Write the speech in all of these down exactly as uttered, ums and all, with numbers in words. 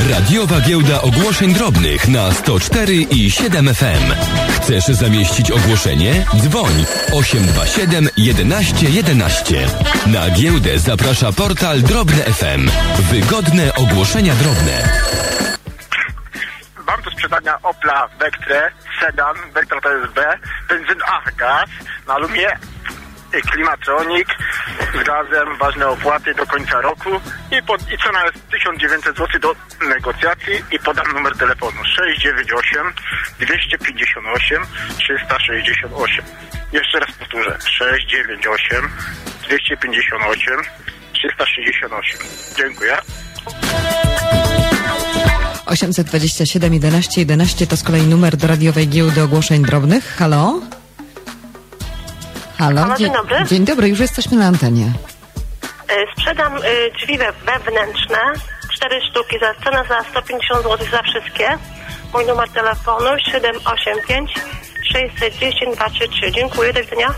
Radiowa Giełda Ogłoszeń Drobnych na sto cztery i siedem F M. Chcesz zamieścić ogłoszenie? Dzwoń osiem dwa siedem jedenaście jedenaście. Na giełdę zaprasza portal Drobne F M. Wygodne ogłoszenia drobne. Mam do sprzedania Opla Vectre, sedan, Vectra T S B, benzyn A, gaz, na alumie, Klimatronic z gazem, ważne opłaty do końca roku i, pod, i cena jest tysiąc dziewięćset złotych do negocjacji i podam numer telefonu sześć dziewięć osiem dwieście pięćdziesiąt osiem trzysta sześćdziesiąt osiem. Jeszcze raz powtórzę, sześć dziewięć osiem dwieście pięćdziesiąt osiem trzysta sześćdziesiąt osiem. Dziękuję. osiemset dwadzieścia siedem jedenaście jedenaście to z kolei numer do radiowej giełdy ogłoszeń drobnych. Halo? Halo? Halo, dzień dobry. Dzień dobry, już jesteśmy na antenie. Sprzedam drzwi wewnętrzne, cztery sztuki, za cena za sto pięćdziesiąt złotych za wszystkie. Mój numer telefonu siedem osiem pięć sześć jeden zero dwa trzy trzy. Dziękuję, do widzenia.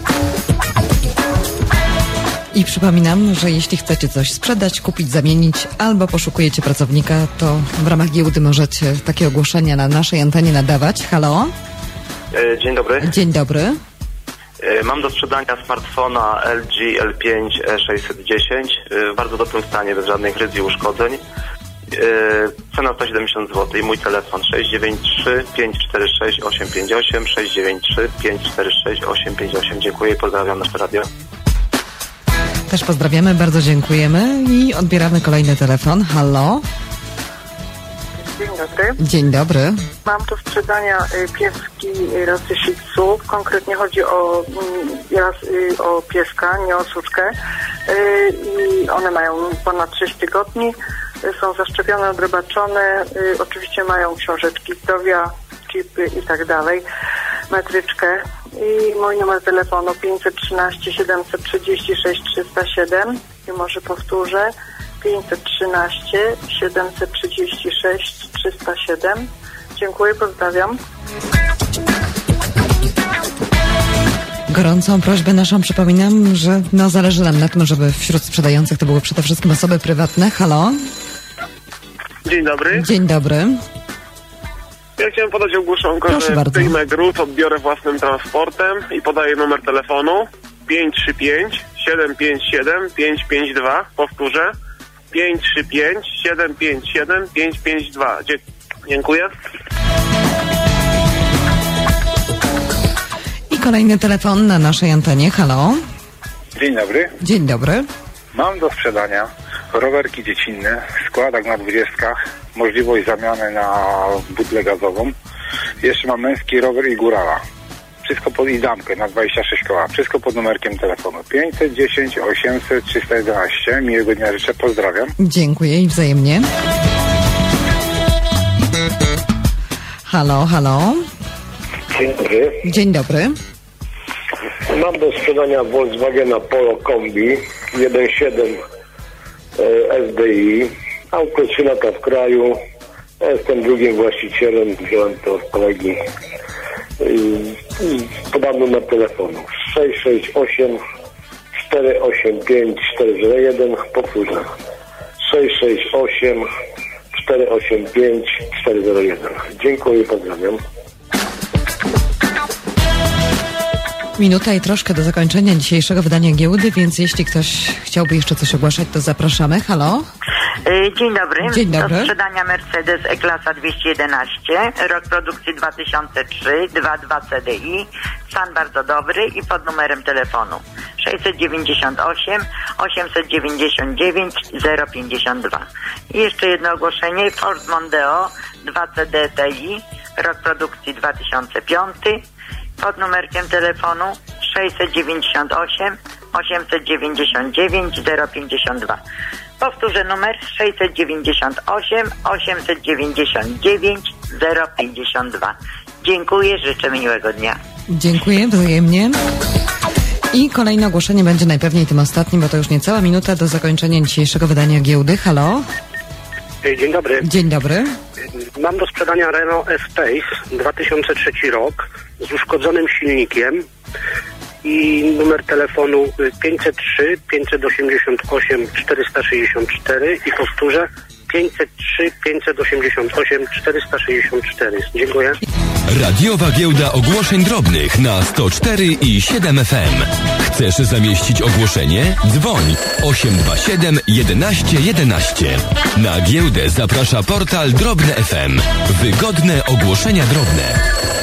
I przypominam, że jeśli chcecie coś sprzedać, kupić, zamienić albo poszukujecie pracownika, to w ramach giełdy możecie takie ogłoszenia na naszej antenie nadawać. Halo? Dzień dobry. Dzień dobry. Mam do sprzedania smartfona L G L pięć E sześćset dziesięć w bardzo dobrym stanie, bez żadnych rys i uszkodzeń. Cena sto siedemdziesiąt złotych i mój telefon sześć dziewięć trzy pięć cztery sześć osiem pięć osiem sześć dziewięć trzy pięć cztery sześć osiem pięć osiem. Dziękuję i pozdrawiam nasze radio. Też pozdrawiamy, bardzo dziękujemy i odbieramy kolejny telefon. Halo? Dzień dobry. Dzień dobry. Mam do sprzedania pieski rasy Shih Tzu. Konkretnie chodzi o, o pieska, nie o suczkę. I one mają ponad sześć tygodni. Są zaszczepione, odrobaczone. Oczywiście mają książeczki zdrowia, chipy i tak dalej. Metryczkę. I mój numer telefonu pięćset trzynaście siedemset trzydzieści sześć trzysta siedem. I może powtórzę. pięćset trzynaście siedemset trzydzieści sześć trzysta siedem. Dziękuję, pozdrawiam. Gorącą prośbę naszą przypominam, że no zależy nam na tym, żeby wśród sprzedających to były przede wszystkim osoby prywatne. Halo? Dzień dobry. Dzień dobry. Ja chciałem podać ogłoszonkę, Proszę że bardzo. przyjmę gruz, odbiorę własnym transportem i podaję numer telefonu pięć trzy pięć siedem pięć siedem pięć pięć dwa. Powtórzę. pięć trzy pięć siedem pięć siedem pięć pięć dwa. Dziękuję. I kolejny telefon na naszej antenie. Halo? Dzień dobry. Dzień dobry. Mam do sprzedania rowerki dziecinne, składak na dwudziestkach, możliwość zamiany na butlę gazową. Jeszcze mam męski rower i górala. Wszystko pod i damkę na dwadzieścia sześć koła. Wszystko pod numerkiem telefonu pięćset dziesięć osiemset trzysta jedenaście. Miłego dnia życzę, pozdrawiam. Dziękuję i wzajemnie. Halo, halo. Dzień dobry. Dzień dobry. Mam do sprzedania Volkswagena Polo Kombi jeden siedem S D I. Auto trzy lata w kraju. Ja jestem drugim właścicielem. Wziąłem to od kolegi. Podam numer telefonu sześć sześć osiem cztery osiem pięć cztery zero jeden. Powtórzę sześć sześć osiem cztery osiem pięć cztery zero jeden. Dziękuję, pozdrawiam. Minuta i troszkę do zakończenia dzisiejszego wydania giełdy, więc jeśli ktoś chciałby jeszcze coś ogłaszać, to zapraszamy. Halo? Dzień dobry. Dzień dobry. Do sprzedania Mercedes E-klasa dwieście jedenaście, rok produkcji dwa tysiące trzy, dwa dwa C D I, stan bardzo dobry i pod numerem telefonu sześć dziewięćdziesiąt osiem osiemset dziewięćdziesiąt dziewięć zero pięćdziesiąt dwa. I jeszcze jedno ogłoszenie, Ford Mondeo dwa C D T I, rok produkcji dwa tysiące pięć, pod numerkiem telefonu sześć dziewięćdziesiąt osiem osiemset dziewięćdziesiąt dziewięć zero pięćdziesiąt dwa. Powtórzę numer sześć dziewięćdziesiąt osiem osiemset dziewięćdziesiąt dziewięć zero pięćdziesiąt dwa. Dziękuję, życzę miłego dnia. Dziękuję, wzajemnie. I kolejne ogłoszenie będzie najpewniej tym ostatnim, bo to już niecała minuta do zakończenia dzisiejszego wydania giełdy. Halo? Dzień dobry. Dzień dobry. Mam do sprzedania Renault Espace dwa tysiące trzeci rok z uszkodzonym silnikiem i numer telefonu pięćset trzy, pięćset osiemdziesiąt osiem, czterysta sześćdziesiąt cztery i powtórzę pięćset trzy, pięćset osiemdziesiąt osiem, czterysta sześćdziesiąt cztery. Dziękuję. Radiowa Giełda Ogłoszeń Drobnych na sto cztery i siedem F M. Chcesz zamieścić ogłoszenie? Dzwoń osiem dwa siedem, jedenaście, jedenaście. Na giełdę zaprasza portal Drobne F M. Wygodne ogłoszenia drobne.